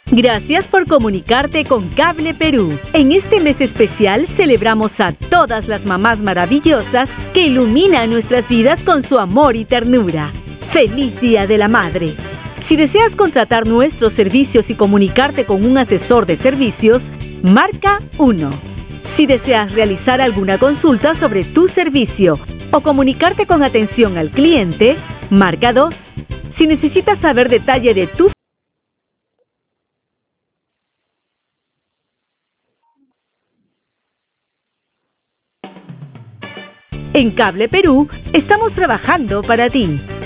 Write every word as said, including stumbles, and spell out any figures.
Gracias por comunicarte con Cable Perú. En este mes especial celebramos a todas las mamás maravillosas que iluminan nuestras vidas con su amor y ternura. ¡Feliz Día de la Madre! Si deseas contratar nuestros servicios y comunicarte con un asesor de servicios, marca uno. Si deseas realizar alguna consulta sobre tu servicio o comunicarte con atención al cliente, marca dos. Si necesitas saber detalle de tu En Cable Perú estamos trabajando para ti.